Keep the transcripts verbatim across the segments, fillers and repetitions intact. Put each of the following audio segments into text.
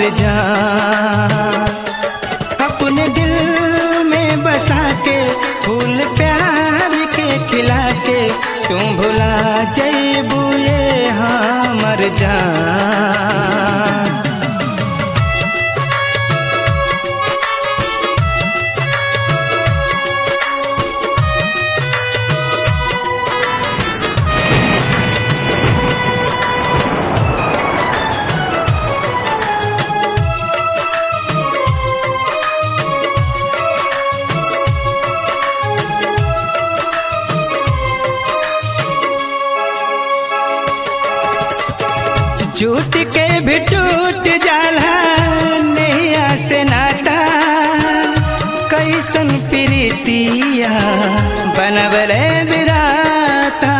जान। अपने दिल में बसा के फूल प्यार के खिला के तुम भुला जइबू ये हमर जान। झूठ के भी टूट जाला नैया से नाता, कैसन प्रीतिया बनवले बिराता।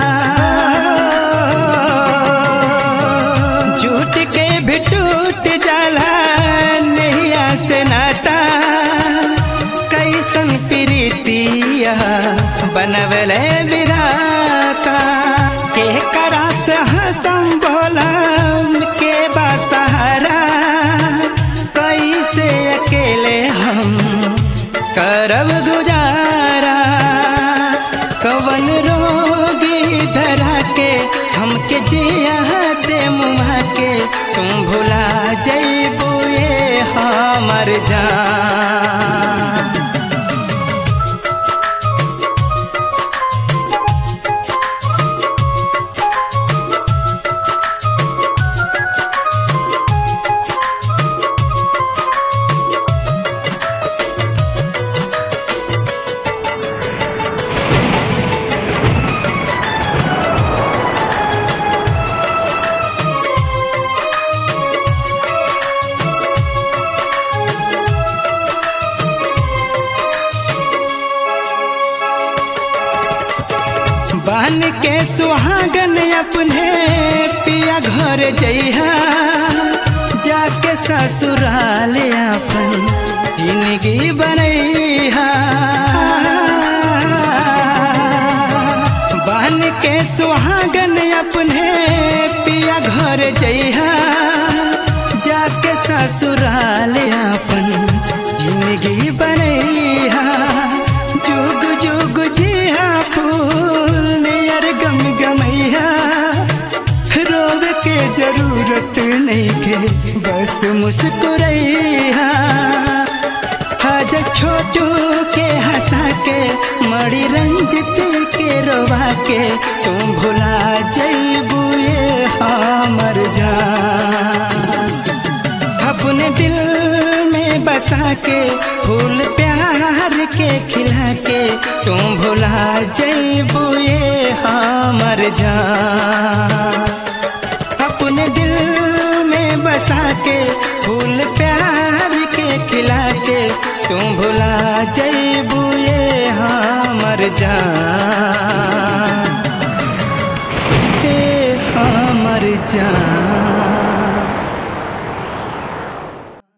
झूठ के भी टूट जाला नैया से नाता, कैसन प्रीतिया बनवले बिराता। के करा से हंसम बोला के बासहारा, कैसे अकेले हम करब गुजारा। कवन रोगी धरा के हमके जियाते मुआ के तुम भुला जइबू ये हमर जान। बन के सुहागन अपने पिया घर जइहा, जाके ससुराल अपन जिंदगी बनैहा। बन के सुहागन अपने पिया घर जइहा, जाके ससुराल अपन जिंदगी बनैहा। जुग जुग जिहा फूल नियर गम गमैया, रोग के जरूरत नहीं के बस मुस्कुरैया। हज छोटू के हंसा के मड़ी रंजित के रोवा के तुम भुला जइबू ये हमर जान। अपने दिल में बसा के फूल प्यार के खिला के तुम भुला जइबू ये हमर जान। अपने दिल में बसा के फूल प्यार के खिला के तुम भुला जइबू ये हमर जान, ये हमर जान।